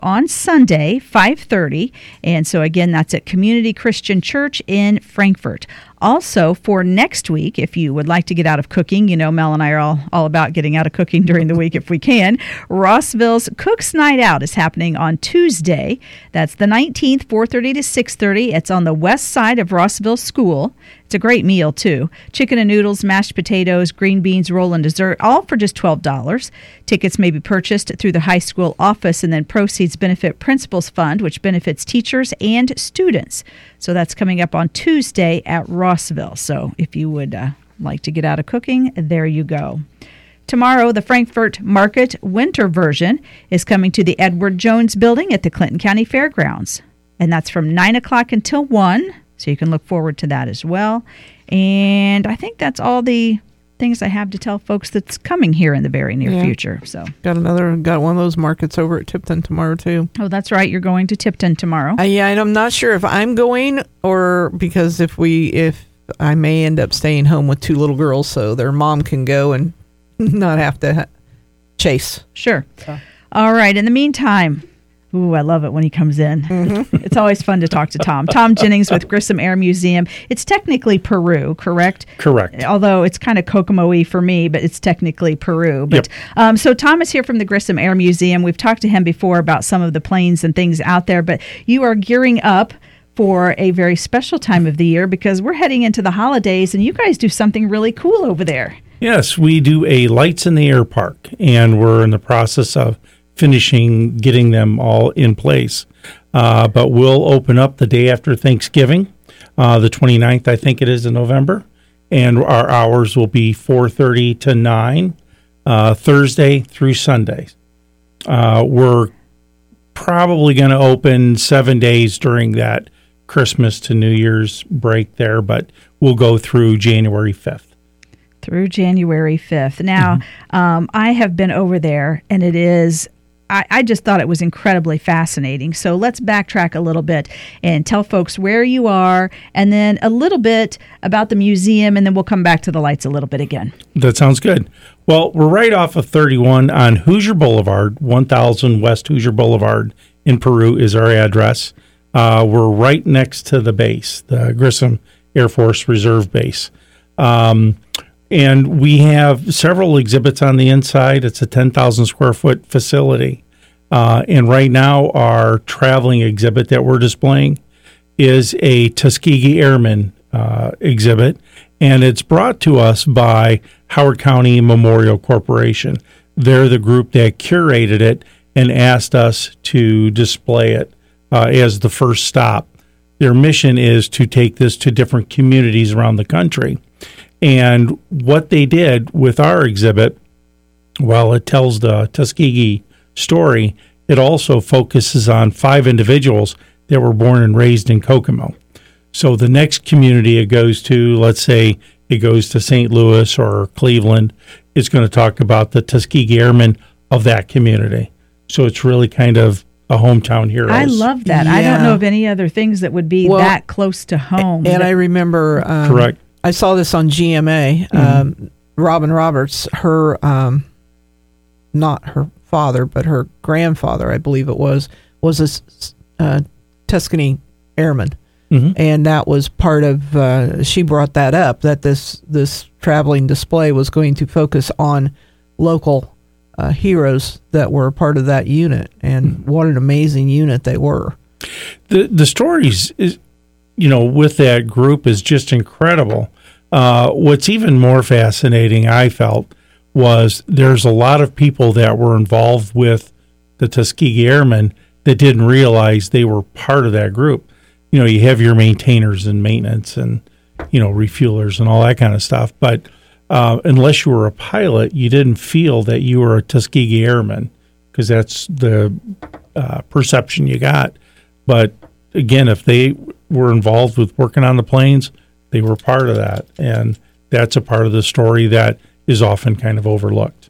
on Sunday, 5:30. And so again, that's at Community Christian Church in Frankfort. Also, for next week, if you would like to get out of cooking, you know Mel and I are all about getting out of cooking during the week if we can. Rossville's Cook's Night Out is happening on Tuesday. That's the 19th, 4:30 to 6:30. It's on the west side of Rossville School. It's a great meal, too. Chicken and noodles, mashed potatoes, green beans, roll, and dessert, all for just $12. Tickets may be purchased through the high school office, and then proceeds benefit Principals Fund, which benefits teachers and students. So that's coming up on Tuesday at Rossville. So if you would like to get out of cooking, there you go. Tomorrow, the Frankfort Market winter version is coming to the Edward Jones Building at the Clinton County Fairgrounds. And that's from 9 o'clock until 1. So you can look forward to that as well. And I think that's all the things I have to tell folks that's coming here in the very near future. So got one of those markets over at Tipton tomorrow too. Oh, that's right. You're going to Tipton tomorrow. Yeah, and I'm not sure if I'm going or because if I may end up staying home with two little girls so their mom can go and not have to chase. Sure. All right. In the meantime, ooh, I love it when he comes in. Mm-hmm. It's always fun to talk to Tom. Tom Jennings with Grissom Air Museum. It's technically Peru, correct? Correct. Although it's kind of Kokomo-y for me, but it's technically Peru. But yep. So Tom is here from the Grissom Air Museum. We've talked to him before about some of the planes and things out there, but you are gearing up for a very special time of the year because we're heading into the holidays, and you guys do something really cool over there. Yes, we do a Lights in the Air Park, and we're in the process of finishing getting them all in place. But we'll open up the day after Thanksgiving, the 29th, I think it is, in November. And our hours will be 4:30 to 9, Thursday through Sunday. We're probably going to open 7 days during that Christmas to New Year's break there, but we'll go through January 5th. Through January 5th. Now, I have been over there, and it is... I just thought it was incredibly fascinating. So let's backtrack a little bit and tell folks where you are and then a little bit about the museum, and then we'll come back to the lights a little bit again. That sounds good. Well, we're right off of 31 on Hoosier Boulevard, 1000 West Hoosier Boulevard in Peru is our address. We're right next to the base, the Grissom Air Force Reserve Base. And we have several exhibits on the inside. It's a 10,000 square foot facility. And right now, our traveling exhibit that we're displaying is a Tuskegee Airmen exhibit. And it's brought to us by Howard County Memorial Corporation. They're the group that curated it and asked us to display it as the first stop. Their mission is to take this to different communities around the country. And what they did with our exhibit, while it tells the Tuskegee story, it also focuses on 5 individuals that were born and raised in Kokomo. So the next community it goes to, let's say it goes to St. Louis or Cleveland, it's going to talk about the Tuskegee Airmen of that community. So it's really kind of a hometown hero. I love that. Yeah. I don't know of any other things that would be that close to home. And I remember... correct. I saw this on GMA. Robin Roberts, her, not her father, but her grandfather, I believe it was a Tuscany Airman. Mm-hmm. And that was part of, she brought that up, that this traveling display was going to focus on local heroes that were part of that unit. And what an amazing unit they were. The stories is, with that group is just incredible. What's even more fascinating, I felt, was there's a lot of people that were involved with the Tuskegee Airmen that didn't realize they were part of that group. You have your maintainers and maintenance and, refuelers and all that kind of stuff. But unless you were a pilot, you didn't feel that you were a Tuskegee Airman because that's the perception you got. But again, if they were involved with working on the planes, they were part of that. And that's a part of the story that is often kind of overlooked.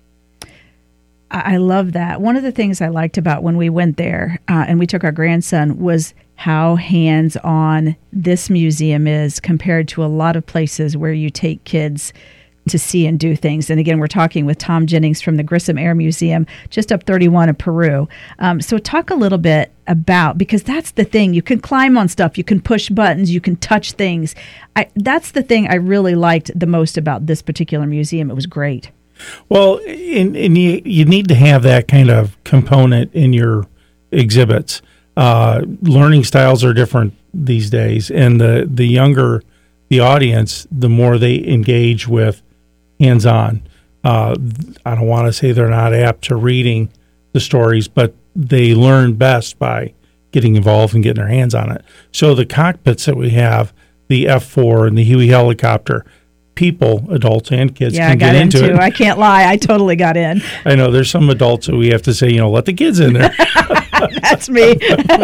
I love that. One of the things I liked about when we went there and we took our grandson was how hands-on this museum is compared to a lot of places where you take kids to see and do things. And again, we're talking with Tom Jennings from the Grissom Air Museum, just up 31 in Peru. So talk a little bit about, because that's the thing, you can climb on stuff, you can push buttons, you can touch things. That's the thing I really liked the most about this particular museum. It was great. Well, and you need to have that kind of component in your exhibits. Learning styles are different these days, and the younger the audience, the more they engage with hands-on. I don't want to say they're not apt to reading the stories, but they learn best by getting involved and getting their hands on it. So the cockpits that we have, the F4 and the Huey helicopter, people, adults and kids, can get into it. Yeah, I got into. I can't lie. I totally got in. I know there's some adults that we have to say, let the kids in there. That's me.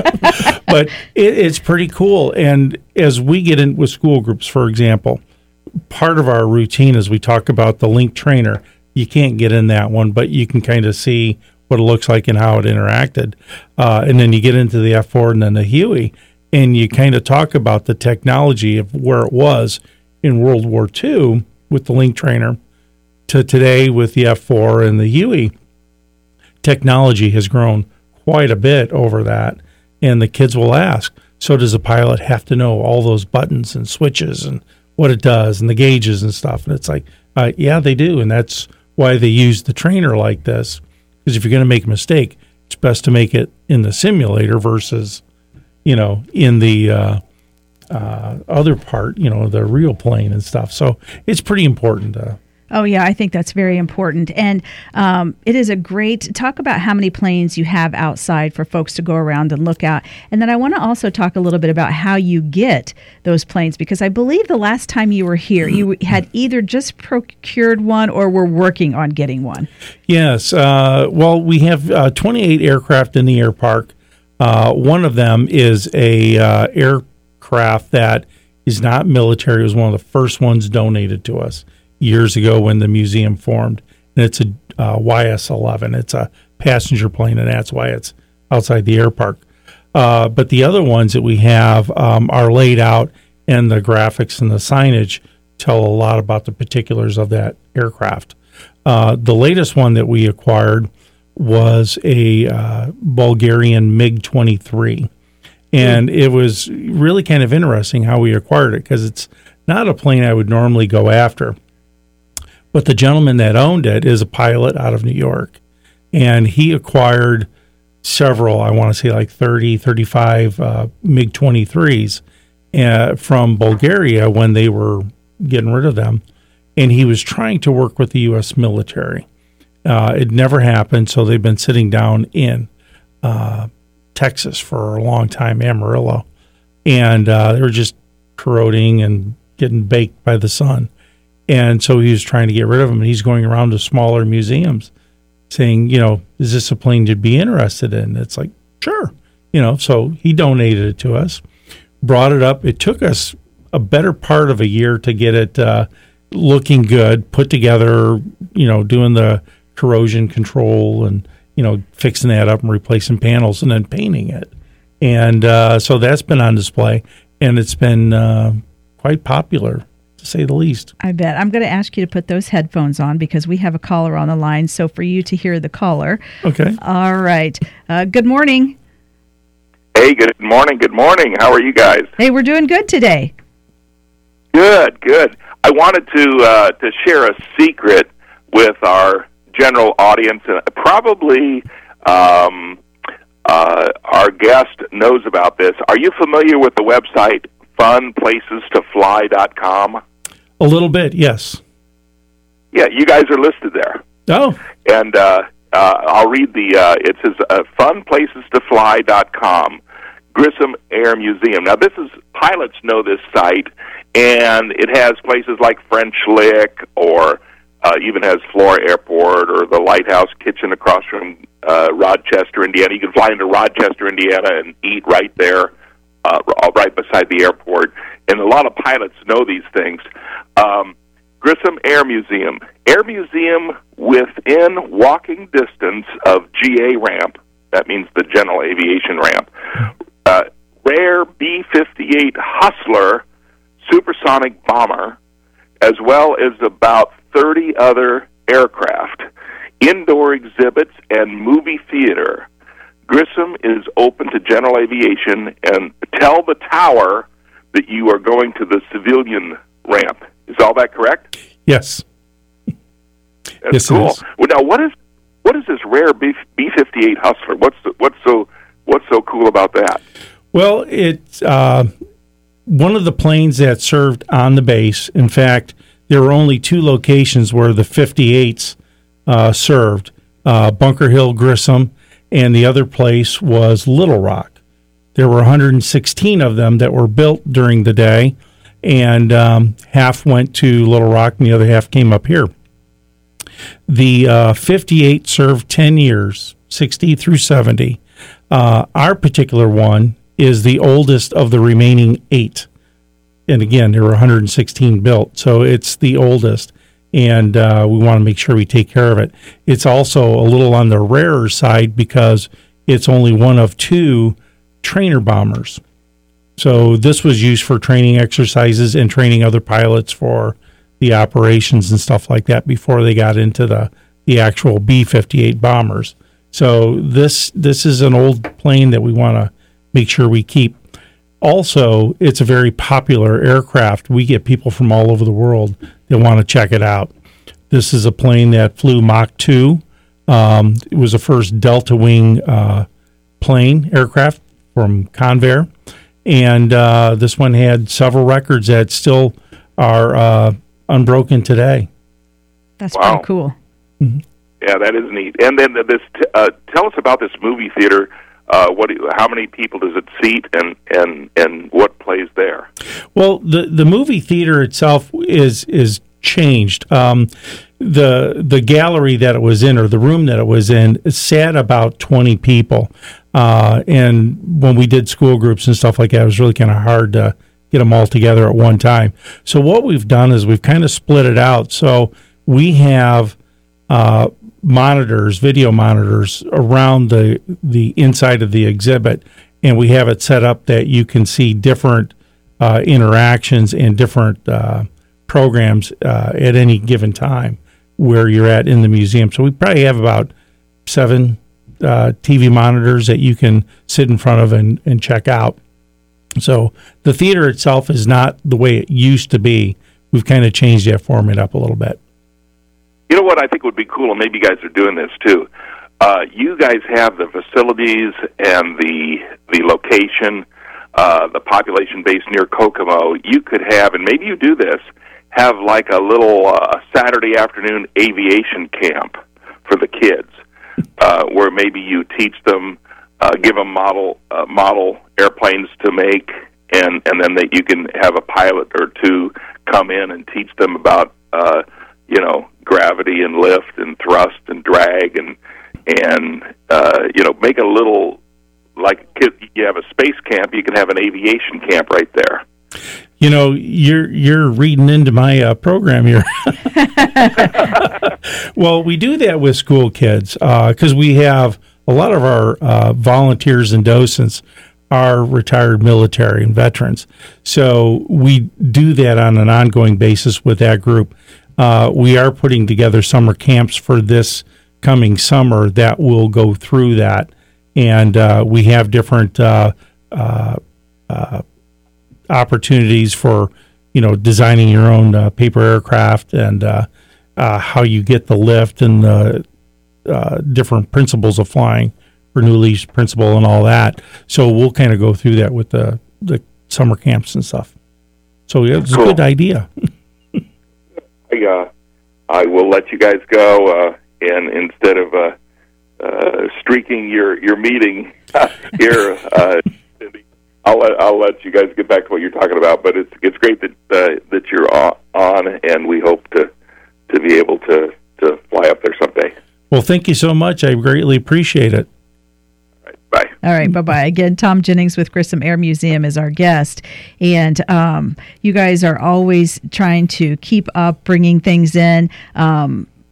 But it's pretty cool. And as we get in with school groups, for example, part of our routine is we talk about the Link Trainer. You can't get in that one, but you can kind of see what it looks like and how it interacted. And then you get into the F4 and then the Huey, and you kind of talk about the technology of where it was in World War II with the Link Trainer to today with the F4 and the Huey. Technology has grown quite a bit over that, and the kids will ask, so does a pilot have to know all those buttons and switches and what it does and the gauges and stuff? And it's like, yeah, they do, and that's why they use the trainer like this, because if you're going to make a mistake, it's best to make it in the simulator versus, in the other part, the real plane and stuff. So it's pretty important. Oh, yeah, I think that's very important. And it is a great talk about how many planes you have outside for folks to go around and look at. And then I want to also talk a little bit about how you get those planes, because I believe the last time you were here, you had either just procured one or were working on getting one. Yes. Well, we have 28 aircraft in the air park. One of them is a aircraft that is not military. It was one of the first ones donated to us years ago when the museum formed, and it's a YS-11. It's a passenger plane, and that's why it's outside the air park. But the other ones that we have are laid out, and the graphics and the signage tell a lot about the particulars of that aircraft. The latest one that we acquired was a Bulgarian MiG-23, and it was really kind of interesting how we acquired it, because it's not a plane I would normally go after. But the gentleman that owned it is a pilot out of New York, and he acquired several, I want to say like 30, 35 MiG-23s from Bulgaria when they were getting rid of them, and he was trying to work with the U.S. military. It never happened, so they've been sitting down in Texas for a long time, Amarillo, and they were just corroding and getting baked by the sun. And so he was trying to get rid of them, and he's going around to smaller museums saying, is this a plane you'd be interested in? It's like, sure. So he donated it to us, brought it up. It took us a better part of a year to get it looking good, put together, doing the corrosion control and, fixing that up and replacing panels and then painting it. And so that's been on display, and it's been quite popular, to say the least. I bet. I'm going to ask you to put those headphones on because we have a caller on the line. So for you to hear the caller. Okay. All right. Good morning. Hey, good morning. Good morning. How are you guys? Hey, we're doing good today. Good, good. I wanted to share a secret with our general audience. Probably our guest knows about this. Are you familiar with the website funplacestofly.com? A little bit, yes. Yeah, you guys are listed there. Oh. And I'll read it says funplacestofly.com, Grissom Air Museum. Now, pilots know this site, and it has places like French Lick, or even has Flora Airport, or the Lighthouse Kitchen across from Rochester, Indiana. You can fly into Rochester, Indiana, and eat right there, right beside the airport. And a lot of pilots know these things. Grissom Air Museum within walking distance of GA ramp. That means the general aviation ramp. Rare B-58 Hustler supersonic bomber, as well as about 30 other aircraft, indoor exhibits, and movie theater. Grissom is open to general aviation, and tell the tower that you are going to the civilian ramp. Is all that correct? Yes. That's yes, cool. It is. Well, now, what is this rare B-58 Hustler? What's so cool about that? Well, it's one of the planes that served on the base. In fact, there were only two locations where the 58s served, Bunker Hill, Grissom, and the other place was Little Rock. There were 116 of them that were built during the day, and half went to Little Rock and the other half came up here. The 58 served 10 years, 60 through 70. Our particular one is the oldest of the remaining 8. And again, there were 116 built, so it's the oldest, and we want to make sure we take care of it. It's also a little on the rarer side because it's only one of 2 trainer bombers. So this was used for training exercises and training other pilots for the operations and stuff like that before they got into the actual B-58 bombers. So this is an old plane that we want to make sure we keep. Also, it's a very popular aircraft. We get people from all over the world that want to check it out. This is a plane that flew Mach 2. It was the first Delta Wing plane aircraft from Convair. And this one had several records that still are unbroken today. That's Wow. pretty cool. Mm-hmm. Yeah, that is neat. And then tell us about this movie theater. How many people does it seat, and what plays there? Well, the movie theater itself is changed. The gallery that it was in, or the room that it was in, sat about 20 people. And when we did school groups and stuff like that, it was really kind of hard to get them all together at one time. So what we've done is we've kind of split it out. So we have video monitors around the inside of the exhibit, and we have it set up that you can see different interactions and different programs at any given time where you're at in the museum. So we probably have about 7 TV monitors that you can sit in front of and check out. So the theater itself is not the way it used to be. We've kind of changed that format up a little bit. You know what I think would be cool, and maybe you guys are doing this too. You guys have the facilities and the location, the population base near Kokomo. You could have, and maybe you do this, have like a little Saturday afternoon aviation camp for the kids, where maybe you teach them, give them model airplanes to make, and then you can have a pilot or two come in and teach them about gravity and lift and thrust and drag and make a little, like you have a space camp, you can have an aviation camp right there. You know, you're reading into my program here. Well, we do that with school kids because we have a lot of our volunteers and docents are retired military and veterans. So we do that on an ongoing basis with that group. We are putting together summer camps for this coming summer that will go through that. And we have different opportunities for, designing your own paper aircraft and how you get the lift and the different principles of flying, Bernoulli's principle and all that. So we'll kind of go through that with the summer camps and stuff. So yeah, it's Cool. a good idea. I will let you guys go, and instead of streaking your meeting here, I'll let you guys get back to what you're talking about. But it's great that you're on, and we hope to be able to fly up there someday. Well, thank you so much. I greatly appreciate it. All right, bye. All right, bye-bye. Again, Tom Jennings with Grissom Air Museum is our guest. And you guys are always trying to keep up, bringing things in.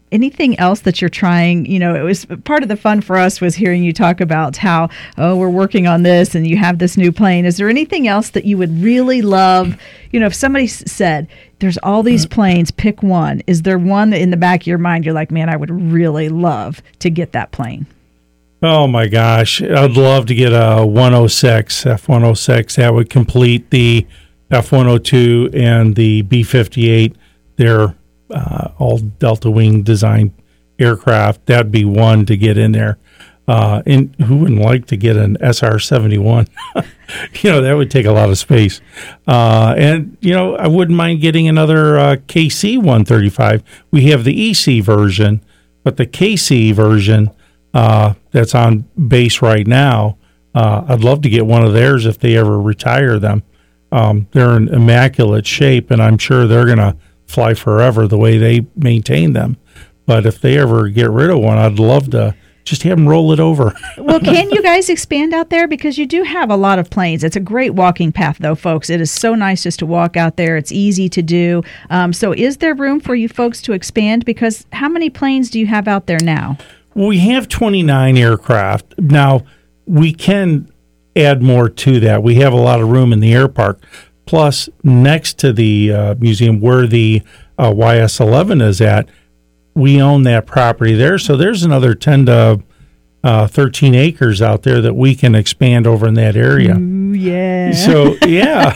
anything else that you're trying? You know, it was part of the fun for us was hearing you talk about how, we're working on this and you have this new plane. Is there anything else that you would really love? You know, if somebody said, there's all these planes, pick one. Is there one that in the back of your mind, you're like, man, I would really love to get that plane? Oh my gosh, I'd love to get a 106, F-106. That would complete the F-102 and the B-58. They're all Delta Wing designed aircraft. That'd be one to get in there. And who wouldn't like to get an SR-71? You know, that would take a lot of space. And, you know, I wouldn't mind getting another KC-135. We have the EC version, but the KC version that's on base right now, I'd love to get one of theirs if they ever retire them. They're in immaculate shape, and I'm sure they're going to fly forever the way they maintain them. But if they ever get rid of one, I'd love to just have them roll it over. Well, can you guys expand out there? Because you do have a lot of planes. It's a great walking path, though, folks. It is so nice just to walk out there. It's easy to do. So is there room for you folks to expand? Because how many planes do you have out there now? We have 29 aircraft. Now, we can add more to that. We have a lot of room in the air park. Plus, next to the museum where the YS-11 is at, we own that property there. So there's another 10 to 13 acres out there that we can expand over in that area. Ooh, yeah. So, yeah.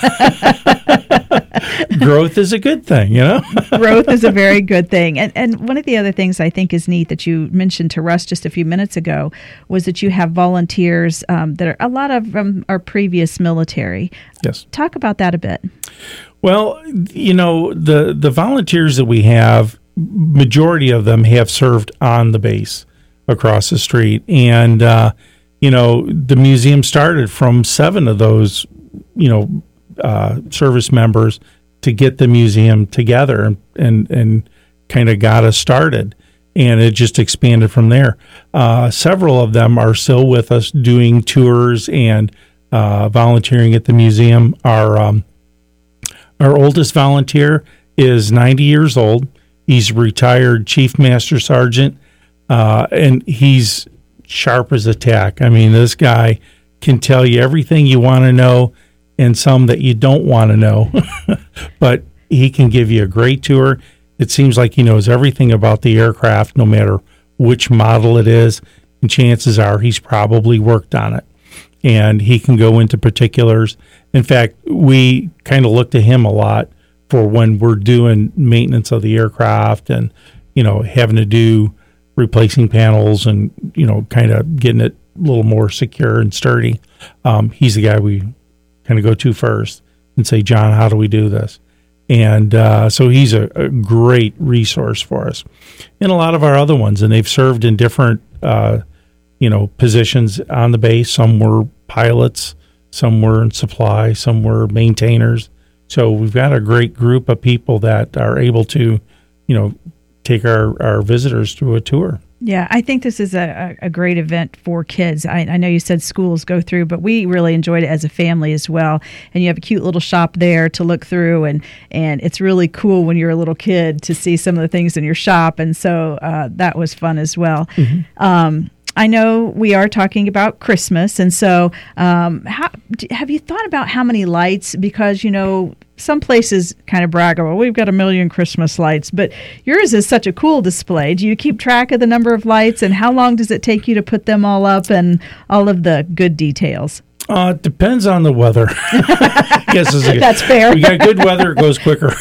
Growth is a good thing, you know? Growth is a very good thing. And one of the other things I think is neat that you mentioned to Russ just a few minutes ago was that you have volunteers that are, a lot of them are previous military. Yes. Talk about that a bit. Well, you know, the volunteers that we have, majority of them have served on the base across the street. And, you know, the museum started from 7 of those, you know, service members to get the museum together and kind of got us started. And it just expanded from there. Several of them are still with us doing tours and volunteering at the museum. Our oldest volunteer is 90 years old. He's a retired Chief Master Sergeant, and he's sharp as a tack. I mean, this guy can tell you everything you want to know and some that you don't want to know. But he can give you a great tour. It seems like he knows everything about the aircraft, no matter which model it is. And chances are he's probably worked on it. And he can go into particulars. In fact, we kind of look to him a lot for when we're doing maintenance of the aircraft and, you know, having to do replacing panels and, you know, kind of getting it a little more secure and sturdy. He's the guy we kind of go to first and say, John, how do we do this? And so he's a great resource for us. And a lot of our other ones, and they've served in different, you know, positions on the base. Some were pilots, some were in supply, some were maintainers. So we've got a great group of people that are able to, you know, take our visitors through a tour. Yeah, I think this is a great event for kids. I know you said schools go through, but we really enjoyed it as a family as well. And you have a cute little shop there to look through, and it's really Mm-hmm. cool when you're a little kid to see some of the things in your shop. And so that was fun as well. I know we are talking about Christmas, and so have you thought about how many lights? Because, you know, some places kind of brag, well, we've got 1 million Christmas lights, but yours is such a cool display. Do you keep track of the number of lights, and how long does it take you to put them all up and all of the good details? It depends on the weather. Yes, that's fair. We got good weather, it goes quicker.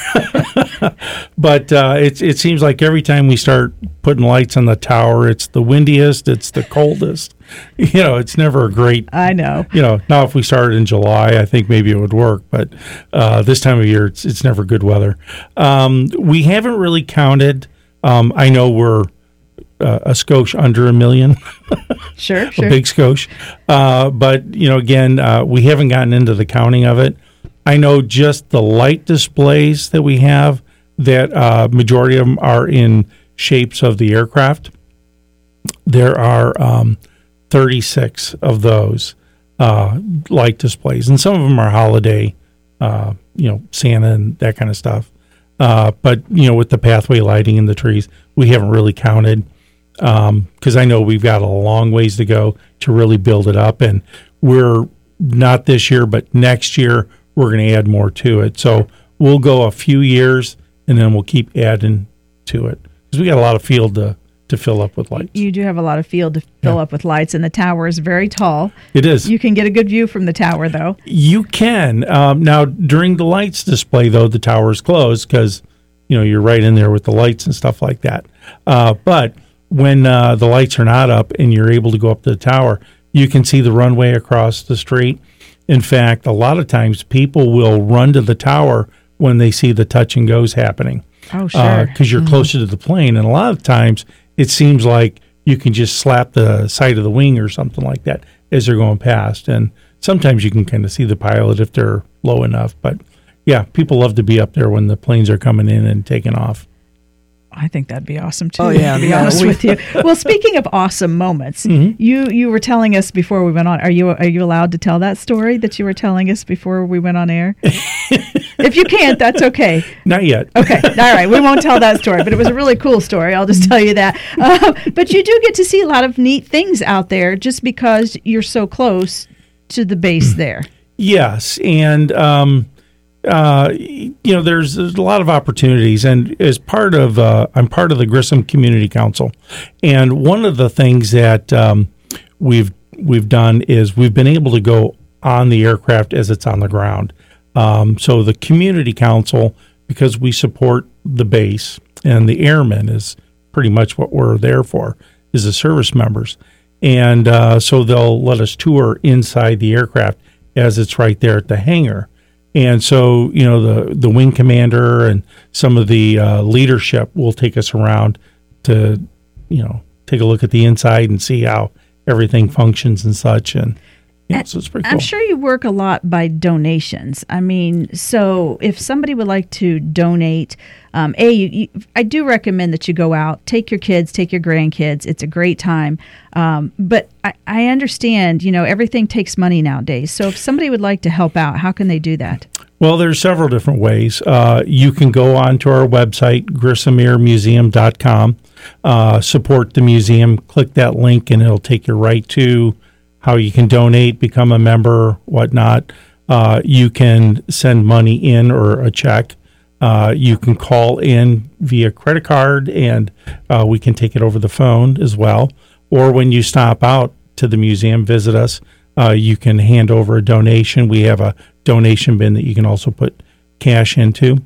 But it seems like every time we start putting lights on the tower, it's the windiest, it's the coldest. You know, it's never a great. I know. You know, now if we started in July, I think maybe it would work. But this time of year, it's never good weather. We haven't really counted. I know we're a skosh under 1 million. Sure. A big skosh. But, you know, again, we haven't gotten into the counting of it. I know just the light displays that we have, that majority of them are in shapes of the aircraft. There are 36 of those light displays, and some of them are holiday, you know, Santa and that kind of stuff. But, you know, with the pathway lighting and the trees, we haven't really counted because I know we've got a long ways to go to really build it up. And we're not this year, but next year we're going to add more to it. So we'll go a few years and then we'll keep adding to it because we got a lot of field to fill up with lights. You do have a lot of field to fill up with lights, and the tower is very tall. It is. You can get a good view from the tower, though. You can. Now, during the lights display, though, the tower is closed because, you're right in there with the lights and stuff like that. But when the lights are not up and you're able to go up to the tower, you can see the runway across the street. In fact, a lot of times people will run to the tower when they see the touch and goes happening. Oh, sure. Because you're closer to the plane. And a lot of times it seems like you can just slap the side of the wing or something like that as they're going past. And sometimes you can kind of see the pilot if they're low enough. But, yeah, people love to be up there when the planes are coming in and taking off. I think that'd be awesome, too, Oh, yeah. to be honest with you. Well, speaking of awesome moments, you were telling us before we went on, are you allowed to tell that story that you were telling us before we went on air? If you can't, that's okay. Not yet. Okay. All right. We won't tell that story, but it was a really cool story. I'll just tell you that. But you do get to see a lot of neat things out there just because you're so close to the base there. Yes. And, there's a lot of opportunities. And as part of, I'm part of the Grissom Community Council. And one of the things that we've done is we've been able to go on the aircraft as it's on the ground. So the community council, because we support the base and the airmen is pretty much what we're there for, is the service members. And so they'll let us tour inside the aircraft as it's right there at the hangar. And so, the wing commander and some of the leadership will take us around to, take a look at the inside and see how everything functions and such. And so it's pretty cool. I'm sure you work a lot by donations. I mean, so if somebody would like to donate, I do recommend that you go out, take your kids, take your grandkids. It's a great time. But I understand, everything takes money nowadays. So if somebody would like to help out, how can they do that? Well, there's several different ways. You can go on to our website, GrissomAirMuseum.com, support the museum, click that link, and it'll take you right to how you can donate, become a member, whatnot. You can send money in or a check. You can call in via credit card, and we can take it over the phone as well. Or when you stop out to the museum, visit us, you can hand over a donation. We have a donation bin that you can also put cash into.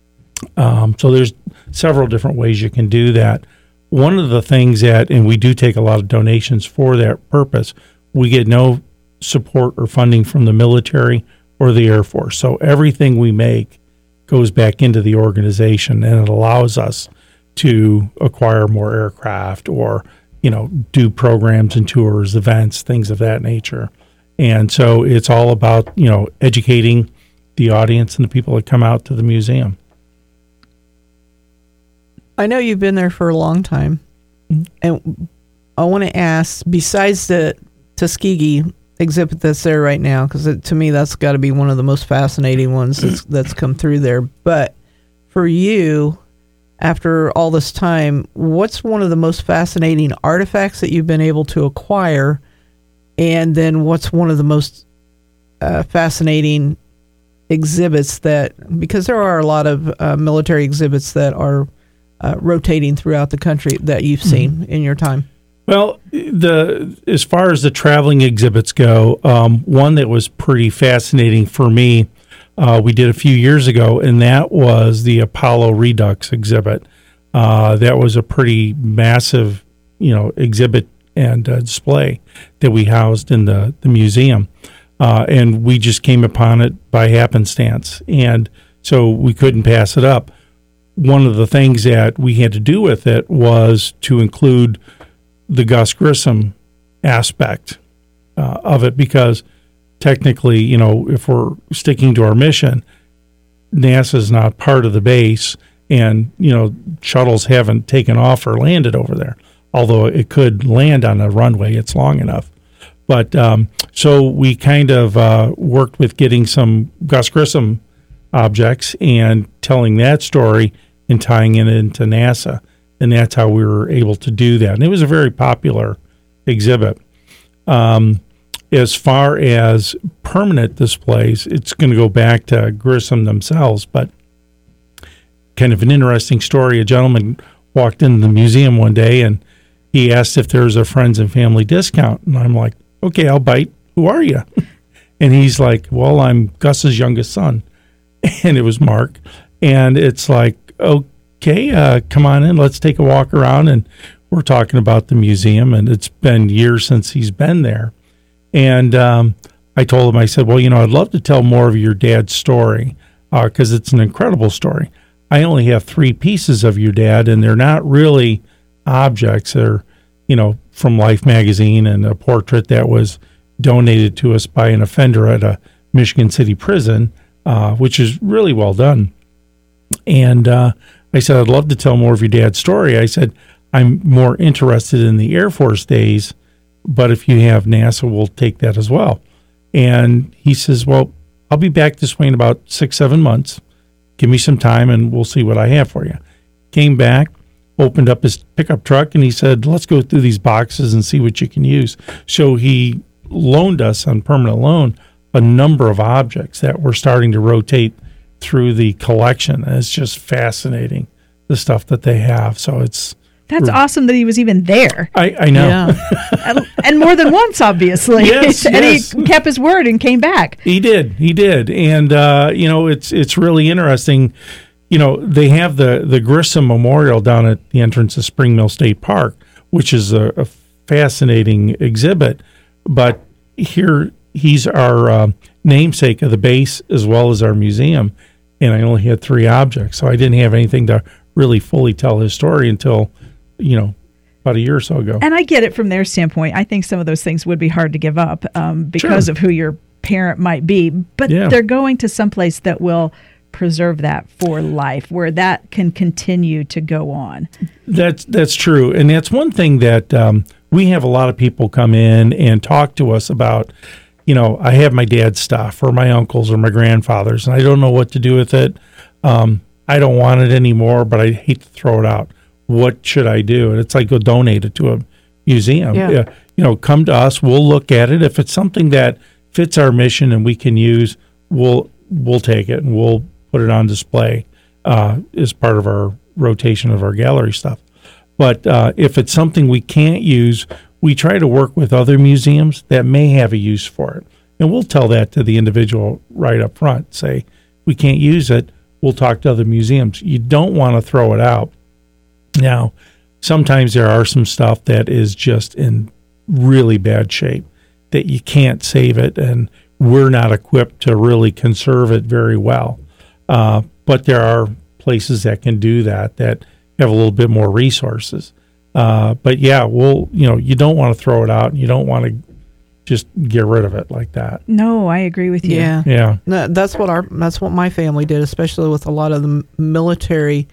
So there's several different ways you can do that. One of the things and we do take a lot of donations for that purpose, we get no support or funding from the military or the Air Force. So everything we make goes back into the organization, and it allows us to acquire more aircraft or, do programs and tours, events, things of that nature. And so it's all about, educating the audience and the people that come out to the museum. I know you've been there for a long time. And I want to ask, besides the Tuskegee exhibit that's there right now, because to me that's got to be one of the most fascinating ones that's come through there. But for you, after all this time, what's one of the most fascinating artifacts that you've been able to acquire? And then what's one of the most fascinating exhibits because there are a lot of military exhibits that are rotating throughout the country that you've seen in your time? Well, as far as the traveling exhibits go, one that was pretty fascinating for me, we did a few years ago, and that was the Apollo Redux exhibit. That was a pretty massive, exhibit and display that we housed in the museum. And we just came upon it by happenstance. And so we couldn't pass it up. One of the things that we had to do with it was to include the Gus Grissom aspect of it, because technically, if we're sticking to our mission, NASA is not part of the base, and, shuttles haven't taken off or landed over there, although it could land on a runway. It's long enough. But so we kind of worked with getting some Gus Grissom objects and telling that story and tying it into NASA and that's how we were able to do that. And it was a very popular exhibit. As far as permanent displays, it's going to go back to Grissom themselves, but kind of an interesting story. A gentleman walked into the museum one day and he asked if there was a friends and family discount. And I'm like, okay, I'll bite. Who are you? And he's like, well, I'm Gus's youngest son. And it was Mark. And it's like, okay, come on in. Let's take a walk around. And we're talking about the museum. And it's been years since he's been there. And I told him, I said, well, I'd love to tell more of your dad's story because it's an incredible story. I only have 3 pieces of your dad, and they're not really objects. They're, from Life magazine and a portrait that was donated to us by an offender at a Michigan City prison, which is really well done. And I said, I'd love to tell more of your dad's story. I said, I'm more interested in the Air Force days, but if you have NASA, we'll take that as well. And he says, well, I'll be back this way in about 6-7 months. Give me some time and we'll see what I have for you. Came back, opened up his pickup truck, and he said, let's go through these boxes and see what you can use. So he loaned us on permanent loan a number of objects that we're starting to rotate through the collection. And it's just fascinating, the stuff that they have. So that's awesome that he was even there. I know. Yeah. And more than once, obviously. Yes, and yes. he kept his word and came back. He did. And, it's really interesting. They have the Grissom Memorial down at the entrance of Spring Mill State Park, which is a fascinating exhibit. But here he's our namesake of the base as well as our museum. And I only had 3 objects, so I didn't have anything to really fully tell his story until about a year or so ago. And I get it from their standpoint. I think some of those things would be hard to give up because of who your parent might be. But they're going to someplace that will preserve that for life, where that can continue to go on. That's true. And that's one thing that we have a lot of people come in and talk to us about. I have my dad's stuff or my uncle's or my grandfather's, and I don't know what to do with it. I don't want it anymore, but I hate to throw it out. What should I do? And it's like, go donate it to a museum. Yeah. Come to us. We'll look at it. If it's something that fits our mission and we can use, we'll take it and we'll put it on display as part of our rotation of our gallery stuff. But if it's something we can't use, we try to work with other museums that may have a use for it. And we'll tell that to the individual right up front. Say, we can't use it. We'll talk to other museums. You don't want to throw it out. Now, sometimes there are some stuff that is just in really bad shape that you can't save it, and we're not equipped to really conserve it very well. But there are places that can do that have a little bit more resources. But yeah, you don't want to throw it out, and you don't want to just get rid of it like that. No, I agree with you. Yeah. No, that's what my family did, especially with a lot of the military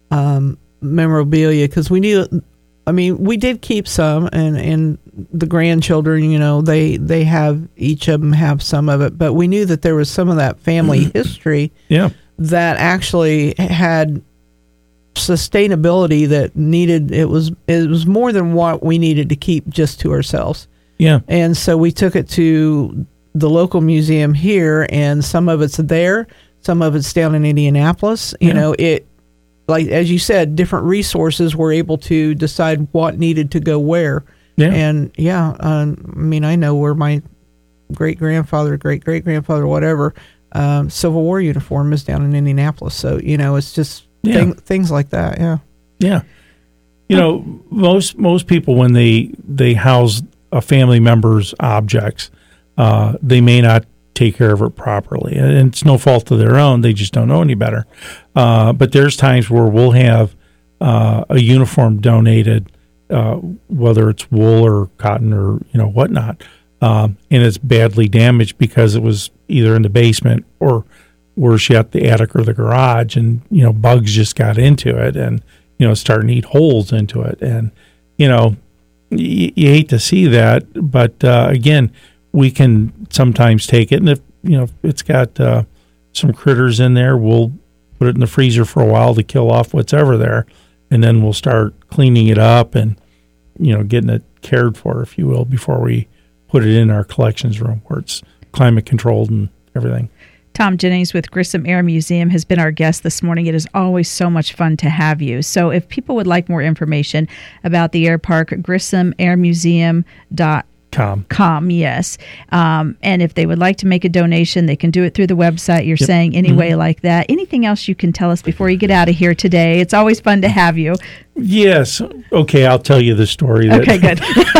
memorabilia, because we knew. I mean, we did keep some, and the grandchildren, they have, each of them have some of it, but we knew that there was some of that family history that actually had sustainability that needed, it was more than what we needed to keep just to ourselves. Yeah. And so we took it to the local museum here, and some of it's there, some of it's down in Indianapolis. It, like, as you said, different resources were able to decide what needed to go where. Yeah. And I know where my great-grandfather, great-great-grandfather, whatever, Civil War uniform is down in Indianapolis. So, it's just things like that. Yeah. Yeah. Most people, when they house a family member's objects, they may not take care of it properly, and it's no fault of their own. They just don't know any better. But there's times where we'll have a uniform donated, whether it's wool or cotton or whatnot, and it's badly damaged because it was either in the basement or worse yet, the attic or the garage, and bugs just got into it and starting to eat holes into it, and you hate to see that, but again, we can sometimes take it, and if it's got some critters in there, we'll put it in the freezer for a while to kill off what's ever there, and then we'll start cleaning it up and, getting it cared for, if you will, before we put it in our collections room where it's climate controlled and everything. Tom Jennings with Grissom Air Museum has been our guest this morning. It is always so much fun to have you. So if people would like more information about the air park, GrissomAirMuseum.com, yes. And if they would like to make a donation, they can do it through the website. You're saying any way like that. Anything else you can tell us before you get out of here today? It's always fun to have you. Yes. Okay, I'll tell you the story. Okay, good.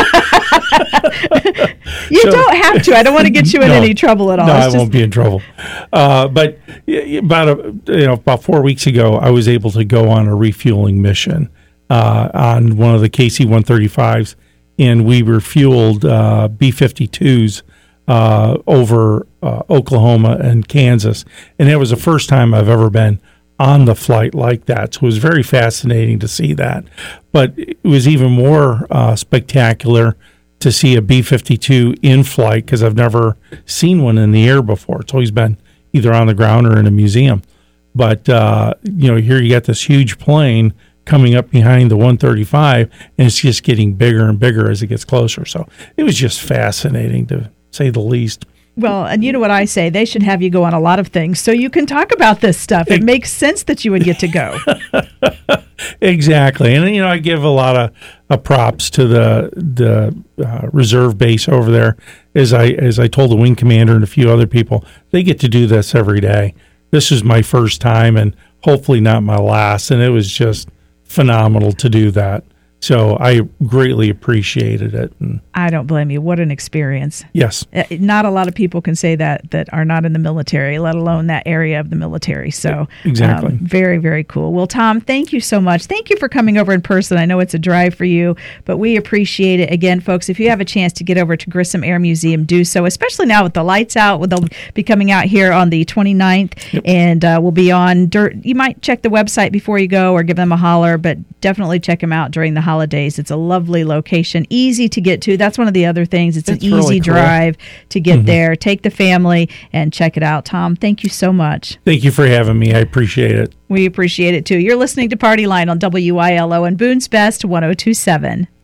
You don't have to. I don't want to get you in any trouble at all. No, I won't be in trouble. But about 4 weeks ago, I was able to go on a refueling mission on one of the KC-135s, and we refueled B-52s over Oklahoma and Kansas. And it was the first time I've ever been on the flight like that. So it was very fascinating to see that. But it was even more spectacular to see a B-52 in flight, because I've never seen one in the air before. It's always been either on the ground or in a museum. But, here you got this huge plane coming up behind the 135, and it's just getting bigger and bigger as it gets closer. So it was just fascinating, to say the least. Well, and you know what I say, they should have you go on a lot of things so you can talk about this stuff. It makes sense that you would get to go. Exactly. And, I give a lot of props to the reserve base over there. As I told the wing commander and a few other people, they get to do this every day. This is my first time and hopefully not my last. And it was just phenomenal to do that. So I greatly appreciated it. And I don't blame you. What an experience. Yes. Not a lot of people can say that are not in the military, let alone that area of the military. So exactly. Very, very cool. Well, Tom, thank you so much. Thank you for coming over in person. I know it's a drive for you, but we appreciate it. Again, folks, if you have a chance to get over to Grissom Air Museum, do so, especially now with the lights out. They'll be coming out here on the 29th, and we'll be on You might check the website before you go or give them a holler, but definitely check them out during the holidays. It's a lovely location, easy to get to. That's one of the other things. It's an easy really cool drive to get there. Take the family and check it out. Tom, thank you so much. Thank you for having me. I appreciate it. We appreciate it too. You're listening to Party Line on WILO and Boone's Best 102.7.